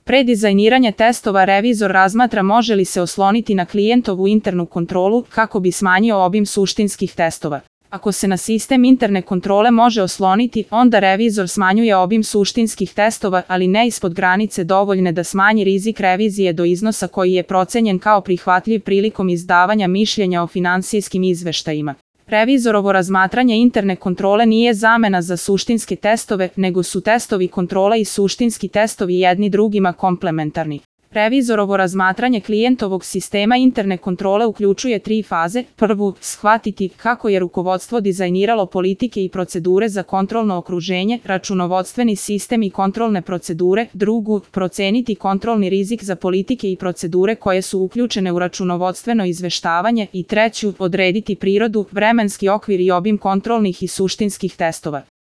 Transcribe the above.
Pre dizajniranja testova revizor razmatra može li se osloniti na klijentovu internu kontrolu kako bi smanjio obim suštinskih testova. Ako se na sistem interne kontrole može osloniti, onda revizor smanjuje obim suštinskih testova, ali ne ispod granice dovoljne da smanji rizik revizije do iznosa koji je procenjen kao prihvatljiv prilikom izdavanja mišljenja o finansijskim izveštajima. Revizorovo razmatranje interne kontrole nije zamena za suštinske testove, nego su testovi kontrole i suštinski testovi jedni drugima komplementarni. Revizorovo razmatranje klijentovog sistema interne kontrole uključuje 3 faze. Prvu, shvatiti kako je rukovodstvo dizajniralo politike i procedure za kontrolno okruženje, računovodstveni sistem i kontrolne procedure. Drugu, proceniti kontrolni rizik za politike i procedure koje su uključene u računovodstveno izveštavanje. I treću, odrediti prirodu, vremenski okvir i obim kontrolnih i suštinskih testova.